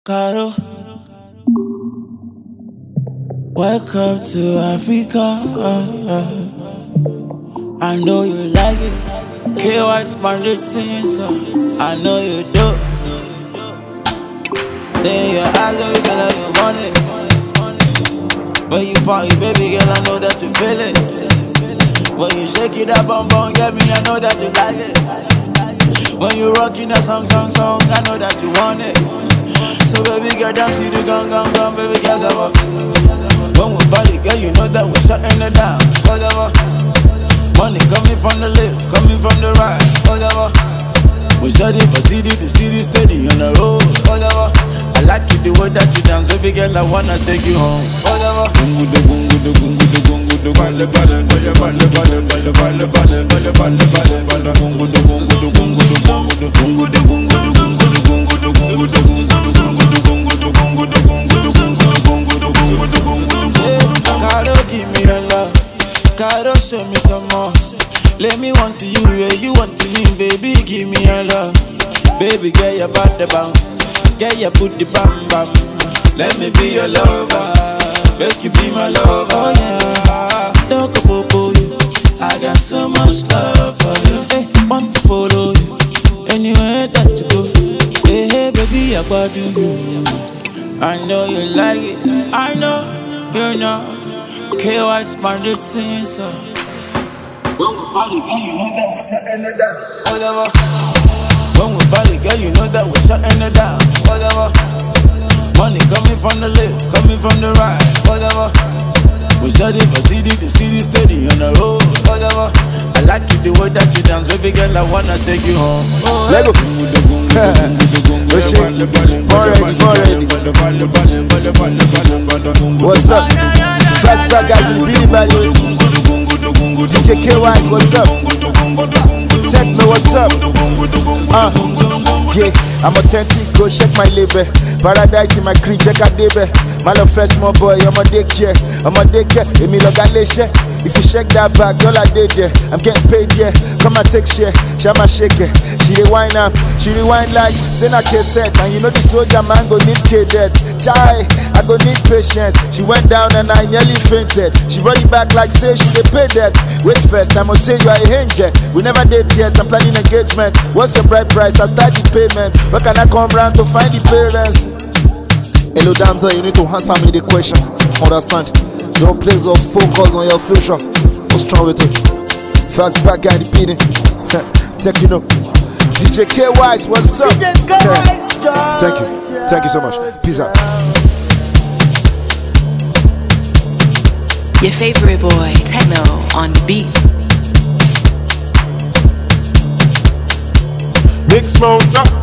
Caro, welcome to Africa. I know you like it. KY Spandered things, I know you do. Then your eyes on you, girl, you want it. When you party, baby girl, I know that you feel it. When you shake it up, bum, get me, I know that you like it. When you rockin' that song, I know that you want it. So baby girl, dance to the gun, baby girl, ever. When we party, girl, you know that we're shutting it down. Whatever. Money coming from the left, coming from the right. Whatever. We shut it, but see the city steady on the road. Whatever. I like it the way that you dance, baby girl, I wanna take you home. Whatever. Caro, give me your love. Caro, show me some more. Let me want to you where you want to me, baby. Give me your love. Baby, get your body bounce. Get your booty bam bam. Let me be your lover. Make you be my lover. Oh yeah. Don't go bobo you. I got so much love for you. Hey, want to follow you anywhere that you go. Hey, hey baby, I got you. I know you like it. I know you know. KY Spandered things. When we party, girl, you know that we're shutting it down. Whatever. When we party, girl, you know that we're shutting it down. Whatever. Money coming from the left, coming from the right. Whatever. We shut it, but see the city steady on the road. Whatever. I like it the way that you dance, baby girl, I wanna take you home. Let go. What's up? First back guys in the beating value. DJ KY's, what's up? Techno, what's up? Yeah, I'm authentic, go check my label. Paradise in my crib, check out Debe. Man of first small boy, I'm a daycare. Emi loga leshe. If you shake that back, all I did there. I'm getting paid, yeah. Come and take share, shama shake it. She dey wine up, she rewind like Sena cassette. And you know the soldier man go need cadet. Chai, I go need patience. She went down and I nearly fainted. She run it back like say she dey pay that. Wait first, I must say you are a angel. We never date yet, I'm planning engagement. What's your bride price? I start the payment. Where can I come round to find the parents? Hello Damsel, you need to answer me the question. Understand? Your place of focus on your future. What's wrong with it? Fast back guy the beating. Taking up. DJ KY's, what's up? Thank you. Thank you so much. Peace out. Your favorite boy, Techno, on the beat. Big smoke, up.